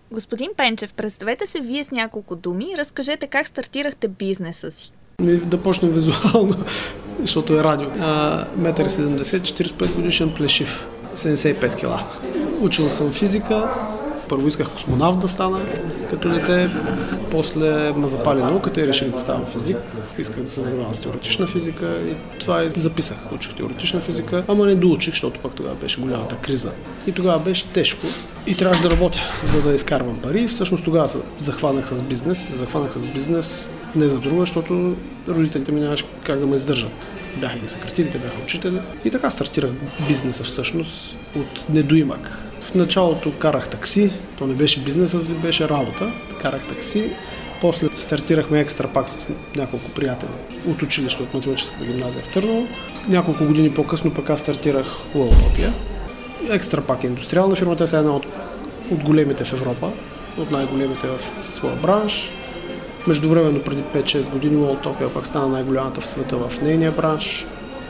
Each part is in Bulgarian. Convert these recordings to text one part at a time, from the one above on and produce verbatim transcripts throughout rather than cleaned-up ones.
Господин Пенчев, представете се вие с няколко думи и разкажете как стартирахте бизнеса си. Да почнем визуално, защото е радио. Метър седемдесет, четиридесет и пет годишен плешив, седемдесет и пет кила. Учил съм физика, първо исках космонавт да стана като дете, после ме запали науката и реших да ставам физик. Исках да се занимавам с теоретична физика и това и записах. Учих теоретична физика, ама не доучих, защото пък тогава беше голямата криза. И тогава беше тежко и трябваше да работя, за да изкарвам пари. Всъщност тогава се захванах с бизнес, захванах с бизнес не за друго, защото родителите ми нямаше как да ме издържат. Бяха ги съкратили, те бяха учители. И така стартирах бизнеса всъщност от недоимък. В началото карах такси, то не беше бизнеса, беше работа. Карах такси, после стартирахме екстра пак с няколко приятели от училище, от математическата гимназия в Търново. Няколко години по-късно пък аз стартирах Уолтопия. Екстра пак е индустриална фирма, тя е една от, от големите в Европа, от най-големите в своя бранш. Междувременно преди пет-шест години Уолтопия пак стана най-голямата в света в нейния бранш.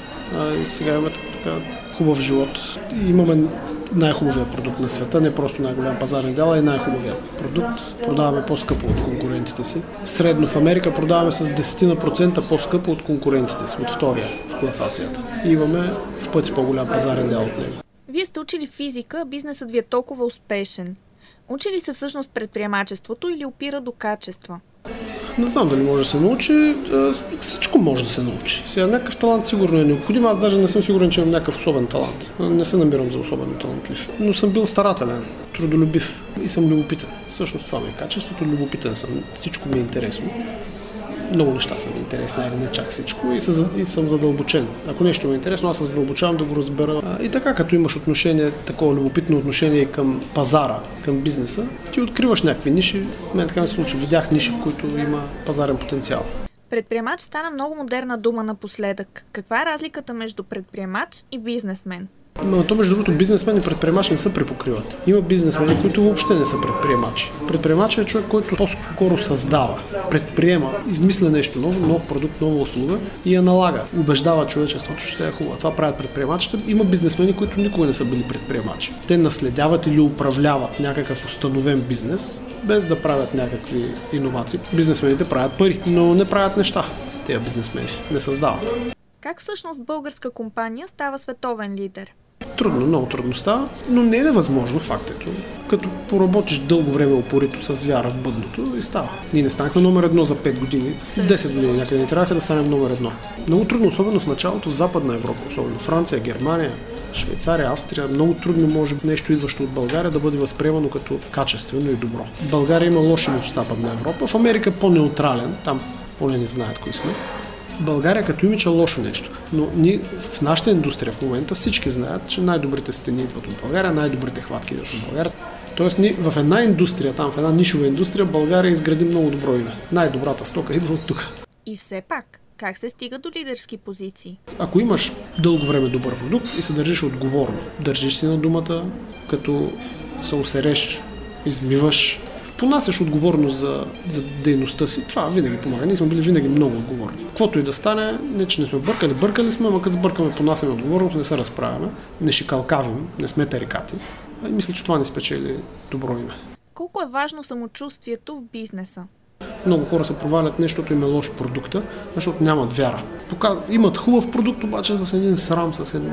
А, и сега имаме така хубав живот. И имаме най-хубавия продукт на света, не просто най-голям пазарен дял, а и най-хубавия продукт. Продаваме по-скъпо от конкурентите си. Средно в Америка продаваме с десет процента по-скъпо от конкурентите си, от втория в класацията. И имаме в пъти по-голям пазарен дял от него. Вие сте учили физика, бизнесът ви е толкова успешен. Учи ли се всъщност предприемачеството или опира до качества? Не знам дали може да се научи. Всичко може да се научи. Сега някакъв талант сигурно е необходим. Аз даже не съм сигурен, че имам някакъв особен талант. Не се намирам за особено талантлив. Но съм бил старателен, трудолюбив и съм любопитен. Всъщност това ми е качеството. Любопитен съм. Всичко ми е интересно. Много неща са ми интересни, или не чак всичко. И, съ, и съм задълбочен. Ако нещо ми е интересно, аз се задълбочавам да го разбера. А, и така, като имаш отношение, такова любопитно отношение към пазара, към бизнеса, ти откриваш някакви ниши. Мен така ми се случи. Видях ниши, в които има пазарен потенциал. Предприемач стана много модерна дума напоследък. Каква е разликата между предприемач и бизнесмен? Но то, между другото, бизнесмен и предприемач не се препокриват. Има бизнесмени, които въобще не са предприемачи. Предприемач е човек, който по-скоро създава, предприема, измисля нещо ново, нов продукт, нова услуга и я налага. Убеждава човечеството, че тя е хубава. Това правят предприемачите. Има бизнесмени, които никога не са били предприемачи. Те наследяват или управляват някакъв установен бизнес, без да правят някакви иновации. Бизнесмените правят пари, но не правят неща. Тези бизнесмени не създават. Как всъщност българска компания става световен лидер? Трудно, много трудно става, но не е невъзможно фактето. Като поработиш дълго време упорито с вяра в бъдното и става. Ние не станахме номер едно за пет години, десет години някъде не трябваха да станем номер едно. Много трудно, особено в началото в Западна Европа, особено Франция, Германия, Швейцария, Австрия. Много трудно може нещо идващо от България да бъде възприемано като качествено и добро. В България има лош имидж в Западна Европа, в Америка по-неутрален, там поне не знаят кои сме. България като имидж е лошо нещо, но ние в нашата индустрия в момента всички знаят, че най-добрите стени идват от България, най-добрите хватки идват от България. Тоест ние в една индустрия, там в една нишова индустрия, България изгради много добро име. Най-добрата стока идва от тук. И все пак, как се стига до лидерски позиции? Ако имаш дълго време добър продукт и се държиш отговорно, държиш си на думата, като се усереш, измиваш, понасяш отговорност за, за дейността си, това винаги помага. Ние сме били винаги много отговорни. Каквото и да стане, не че не сме бъркали, бъркали сме, ама като сбъркаме, понасяме отговорност, не се разправяме, не шикалкавим, не сме тарикати. И мисля, че това не спечели добро име. Колко е важно самочувствието в бизнеса? Много хора се провалят не, защото им е лош продукта, защото нямат вяра. Пока имат хубав продукт, обаче с един срам, с, един,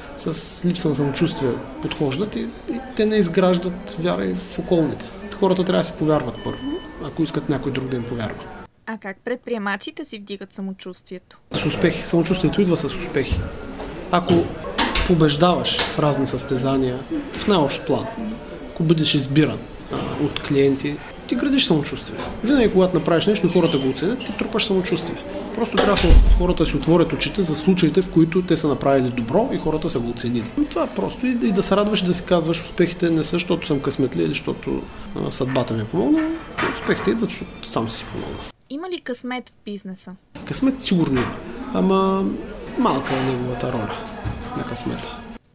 с липса на самочувствие подхождат и, и те не изграждат вяра и в околните. Хората трябва да си повярват първо, ако искат някой друг да им повярва. А как предприемачите си вдигат самочувствието? С успехи. Самочувствието идва с успехи. Ако побеждаваш в разни състезания, в най-общ план, ако бъдеш избиран а, от клиенти, ти градиш самочувствие. Винаги, когато направиш нещо и хората го оценят, ти трупаш самочувствие. Просто трябва хората да си отворят очите за случаите, в които те са направили добро и хората са го оценили. И това просто и, и да се радваш и да си казваш, успехите не са, защото съм късметли или защото а, съдбата ми е помогнала. Успехите идват, защото сам си помогна. Има ли късмет в бизнеса? Късмет сигурно има, ама малка е неговата роля на късмета.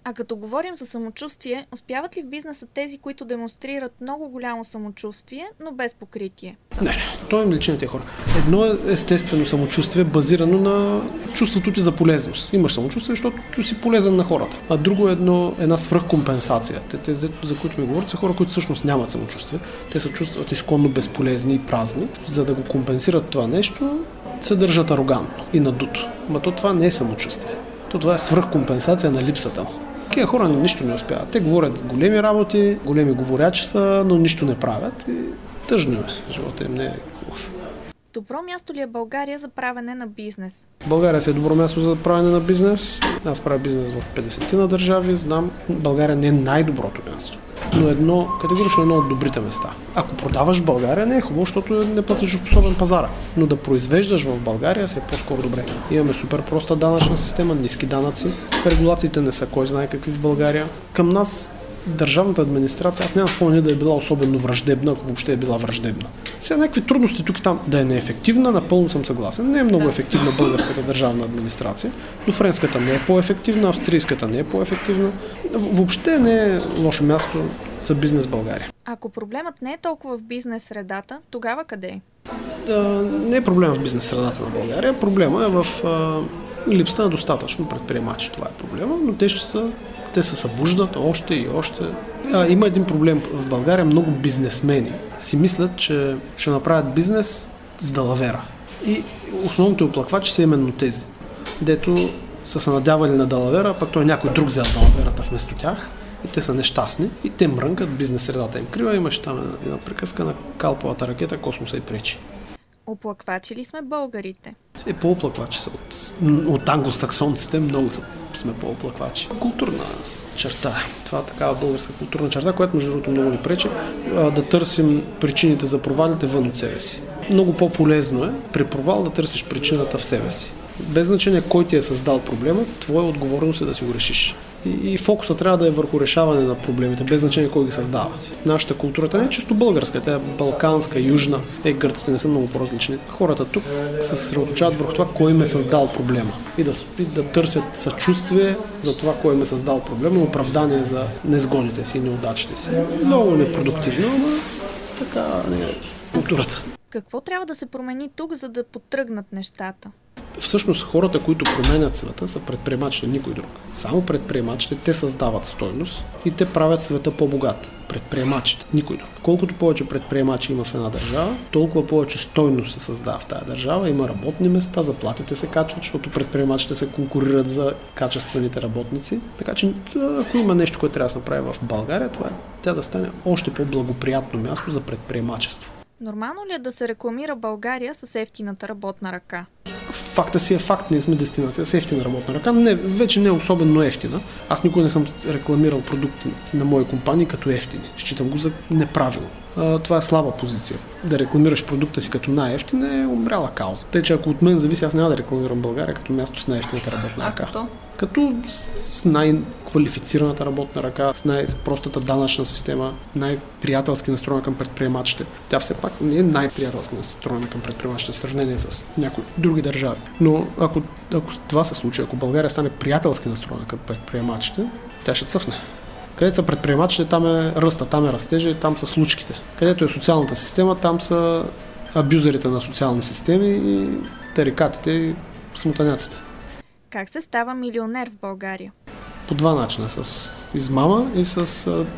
А като говорим за самочувствие, успяват ли в бизнеса тези, които демонстрират много голямо самочувствие, но без покритие? Не, не, то е лично на тези хора. Едно е естествено самочувствие, базирано на чувството ти за полезност. Имаш самочувствие, защото си полезен на хората. А друго е едно, една свръхкомпенсация. Те, тези, за които ми говорят, са хора, които всъщност нямат самочувствие. Те се чувстват изконно безполезни и празни. За да го компенсират това нещо, се държат арогантно и надуто. Но то това не е самочувствие. То това е свръхкомпенсация на липсата. Такива хора нищо не успяват. Те говорят големи работи, големи говорячи са, но нищо не правят и тъжно е. Живота им не е хубав. Добро място ли е България за правене на бизнес? България си е добро място за правене на бизнес. Аз правя бизнес в петдесет на държави. Знам, България не е най-доброто място. Но едно, категорично едно от добрите места. Ако продаваш в България, не е хубаво, защото не платежоспособен пазара. Но да произвеждаш в България си е по-скоро добре. Имаме супер проста данъчна система, ниски данъци. Регулациите не са кой знае какви в България. Към нас държавната администрация, аз нямам спомня да е била особено враждебна, ако въобще е била враждебна. Сега някакви трудности тук и там да е неефективна, напълно съм съгласен. Не е много ефективна българската държавна администрация, но френската не е по-ефективна, австрийската не е по-ефективна. Въобще не е лошо място за бизнес в България. Ако проблемът не е толкова в бизнес средата, тогава къде е? Да, не е проблем в бизнес средата на България. Проблема е в а, липсата на достатъчно предприемачи. Това е проблема, но те ще са Те се събуждат още и още. А, има един проблем в България. Много бизнесмени си мислят, че ще направят бизнес с далавера. И основните оплаквачи са именно тези, дето са се надявали на далавера, пък той някой друг взел далаверата вместо тях. И те са нещастни. И те мрънкат, бизнес средата им крива. Имаше там една приказка на калповата ракета, космоса и пречи. Оплаквачи ли сме българите? Е, по-оплаквачи са от, от англосаксонците, много са, сме по-оплаквачи. Културна черта. Това е такава българска културна черта, която между другото много ни пречи да търсим причините за провалите вън от себе си. Много по-полезно е при провал да търсиш причината в себе си. Без значение кой ти е създал проблема, твоя отговорност е да си го решиш. И, и фокуса трябва да е върху решаване на проблемите, без значение кой ги създава. Нашата културата не е чисто българска, тя е балканска, южна. Е, гърците не са много по-различни. Хората тук се съсредоточават върху това, кой им е създал проблема. И да, и да търсят съчувствие за това, кой им е създал проблема, оправдание за незгодите си и неудачите си. Много непродуктивно, но така не е културата. Какво трябва да се промени тук, за да потръгнат нещата? Всъщност хората, които променят света, са предприемачите, никой друг. Само предприемачите, те създават стойност и те правят света по-богат. Предприемачите, никой друг. Колкото повече предприемачи има в една държава, толкова повече стойност се създава в тази държава. Има работни места, заплатите се качват, защото предприемачите се конкурират за качествените работници. Така че, ако има нещо, което трябва да се направи в България, това е тя да стане още по-благоприятно място за предприемачество. Нормално ли е да се рекламира България с ефтината работна ръка? Факта си е факт, ние сме дестинация с ефтина работна ръка. Не, вече не е особено ефтина. Аз никога не съм рекламирал продукти на мои компании като ефтини. Считам го за неправилно. А, това е слаба позиция. Да рекламираш продукта си като най-ефтин е умряла кауза. Тъй, че ако от мен зависи, аз няма да рекламирам България като място с най-ефтината работна ръка. А като? Като с най-квалифицираната работна ръка, с най-простата данъчна система, най-приятелски настроена към предприемачите. Тя все пак не е най-приятелски настроена към предприемачите в сравнение с някои други държави. Но ако, ако това се случи, ако България стане приятелски настроена към предприемачите, тя ще цъфне. Където са предприемачите, там е ръста, там е растежа и там са случките. Където е социалната система, там са абюзерите на социални системи и тарикатите и смутаняците. Как се става милионер в България? По два начина. С измама и с а,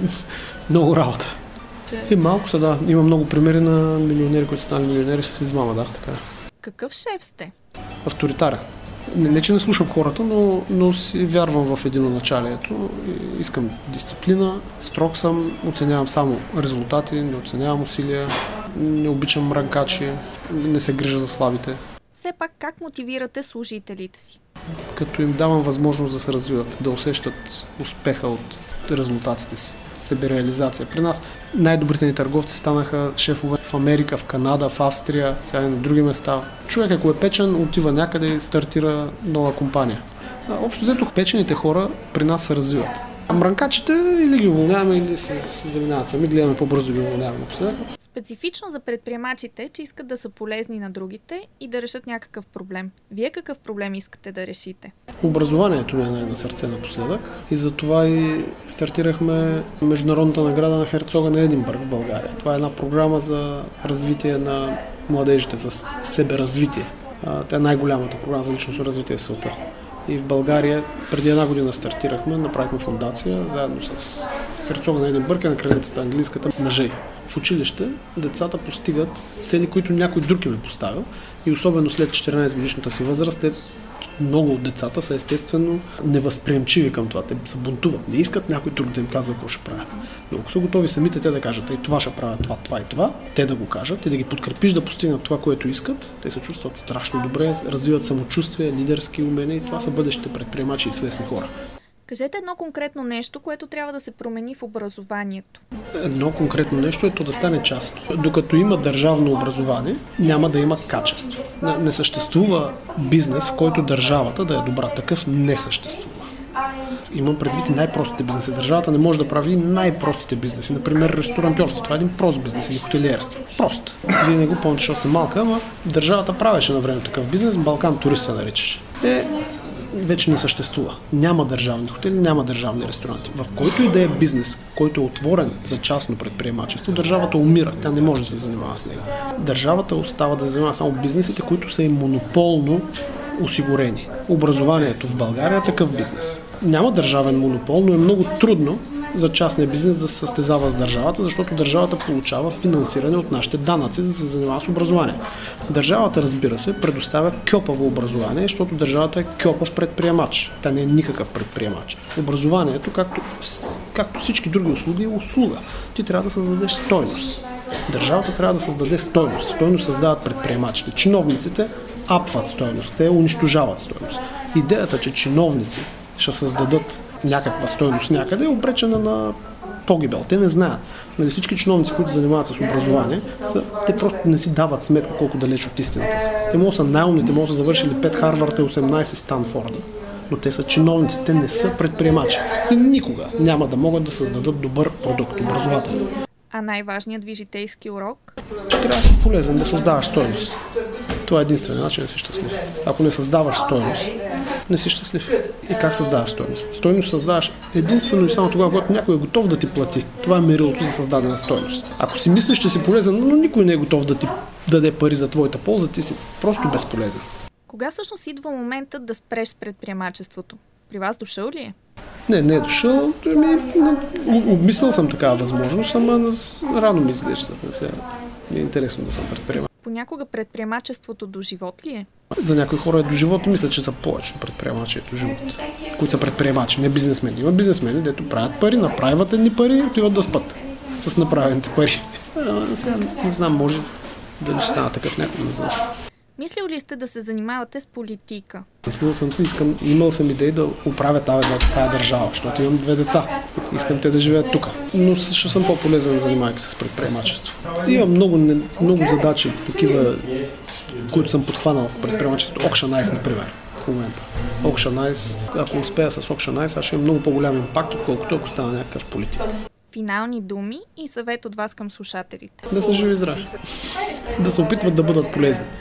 много работа. Че... И малко са, да. Има много примери на милионери, които са станали милионери с измама, да. Така. Какъв шеф сте? Авторитарен. Не, не че не слушам хората, но, но си вярвам в единоначалието. Искам дисциплина, строг съм, оценявам само резултати, не оценявам усилия, не обичам мрънкачи, не се грижа за слабите. Все пак как мотивирате служителите си? Като им давам възможност да се развиват, да усещат успеха от резултатите си, себереализация. При нас най-добрите ни търговци станаха шефове в Америка, в Канада, в Австрия, сега и на други места. Човек, ако е печен, отива някъде и стартира нова компания. Общо взето, печените хора при нас се развиват. А мрънкачите или ги уволняваме, или се, се заминават сами, гледаме по-бързо да ги уволняваме напоследък. Специфично за предприемачите, че искат да са полезни на другите и да решат някакъв проблем. Вие какъв проблем искате да решите? Образованието ми е на сърце напоследък и затова и стартирахме международната награда на Херцога на Единбърг в България. Това е една програма за развитие на младежите, с себеразвитие. Тя е най-голямата програма за личностно развитие в света. И в България преди една година стартирахме, направихме фундация, заедно с Херцога на Единбърг и на кралицата английската мъже. В училище децата постигат цели, които някой друг им е поставил и особено след четиринайсет годишната си възраст те много от децата са естествено невъзприемчиви към това. Те се бунтуват, не искат някой друг да им казва какво ще правят. Но ако са готови самите те да кажат, и това ще правят, това, това и това, те да го кажат и да ги подкрепиш да постигнат това, което искат, те се чувстват страшно добре, развиват самочувствие, лидерски умения и това са бъдещите предприемачи и свестни хора. Кажете едно конкретно нещо, което трябва да се промени в образованието. Едно конкретно нещо е то да стане част. Докато има държавно образование, няма да има качество. Не съществува бизнес, в който държавата да е добра. Такъв не съществува. Имам предвид и най-простите бизнеси. Държавата не може да прави най-простите бизнеси. Например, ресторантьорство. Това е един прост бизнес или хотелиерство. Прост. Вие не го помните, защото сте малка, ама държавата правеше на време такъв бизнес. Балкан турист се наричаше. Е, вече не съществува. Няма държавни хотели, няма държавни ресторанти. В който и да е бизнес, който е отворен за частно предприемачество, държавата умира. Тя не може да се занимава с него. Държавата остава да занимава само бизнесите, които са и монополно осигурени. Образованието в България е такъв бизнес. Няма държавен монопол, но е много трудно за частния бизнес да се състезава с държавата, защото държавата получава финансиране от нашите данъци, за да се занимава с образование. Държавата, разбира се, предоставя кьопаво образование, защото държавата е кьопав предприемач. Тя не е никакъв предприемач. Образованието, както, както всички други услуги, е услуга. Ти трябва да създадеш стойност. Държавата трябва да създаде стойност. Стойност създават предприемачите. Чиновниците апват стойност, те унищожават стойност. Идеята, че чиновници ще създадат някаква стойност някъде, е обречена на погибел. Те не знаят. Нали, всички чиновници, които занимават с образование, са, те просто не си дават сметка колко далеч от истината са. Те могат да са най-умни, те могат да са завършили пет Харварда и осемнайсет Станфорда. Но те са чиновници, те не са предприемачи. И никога няма да могат да създадат добър продукт, образователен. А най-важният ви житейски урок? Че трябва да си полезен, да създаваш стойност. Това е единственият начин да си щастлив. Ако не създаваш стойност, не си щастлив. И как създаваш стойност? Стойност създаваш единствено и само тогава, когато някой е готов да ти плати. Това е мерилото за създадена стойност. Ако си мислиш, че си полезен, но никой не е готов да ти даде пари за твоята полза, ти си просто безполезен. Кога всъщност идва моментът да спреш с предприемачеството? При вас дошъл ли е? Не, не е дошъл. Ами, обмислял съм такава възможност, ама рано ми изглежда. Ми е интересно да съм предприемач. Понякога предприемачеството до живот ли е? За някои хора е до живот, мисля, че са повече предприемачи е до живот. Които са предприемачи, не бизнесмени. Има бизнесмени, дето правят пари, направят едни пари и отиват да спят с направените пари. А, сега не знам, може дали ще стана такъв някой, не знам. Мислил ли сте да се занимавате с политика? Мислил съм си, искам, имал съм идеи да оправя тази, тази държава, защото имам две деца. Искам те да живеят тук. Но ще съм по-полезен, занимавайки се с предприемачество. Имам много, много задачи, такива, които съм подхванал с предприемачество. Auction Ice, например, в момента. Auction Ice, ако успея с Auction Ice, аз ще имам много по-голям импакт, отколкото ако стана някакъв политик. Финални думи и съвет от вас към слушателите. Да са живи и здрави. Да се опитват да бъдат полезни.